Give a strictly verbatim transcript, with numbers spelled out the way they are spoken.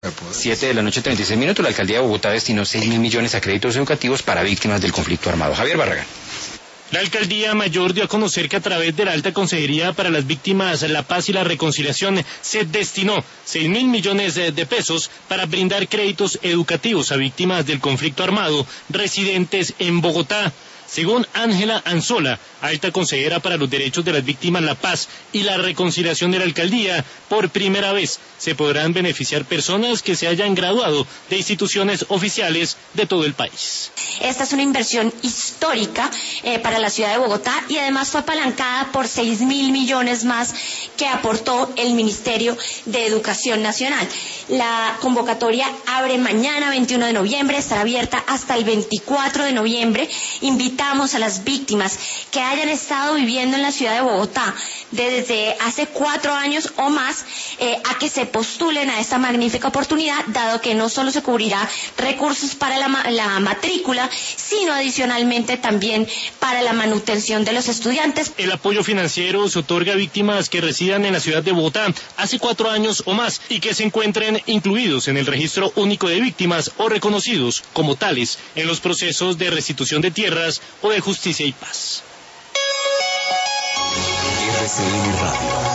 siete de la noche, treinta y seis minutos. La alcaldía de Bogotá destinó seis mil millones a créditos educativos para víctimas del conflicto armado. Javier Barragán. La Alcaldía Mayor dio a conocer que a través de la Alta Consejería para las Víctimas, la Paz y la Reconciliación se destinó seis mil millones de pesos para brindar créditos educativos a víctimas del conflicto armado residentes en Bogotá. Según Ángela Anzola, alta consejera para los derechos de las víctimas, la paz y la reconciliación de la alcaldía, por primera vez se podrán beneficiar personas que se hayan graduado de instituciones oficiales de todo el país. Esta es una inversión histórica eh, para la ciudad de Bogotá y además fue apalancada por seis mil millones más que aportó el Ministerio de Educación Nacional. La convocatoria abre mañana, veintiuno de noviembre, estará abierta hasta el veinticuatro de noviembre. Invitamos a las víctimas que hayan estado viviendo en la ciudad de Bogotá desde hace cuatro años o más eh, a que se postulen a esta magnífica oportunidad, dado que no solo se cubrirá recursos para la, la matrícula, sino adicionalmente también para la manutención de los estudiantes. El apoyo financiero se otorga a víctimas que residan en la ciudad de Bogotá hace cuatro años o más y que se encuentren incluidos en el registro único de víctimas o reconocidos como tales en los procesos de restitución de tierras o de justicia y paz. R C N Radio.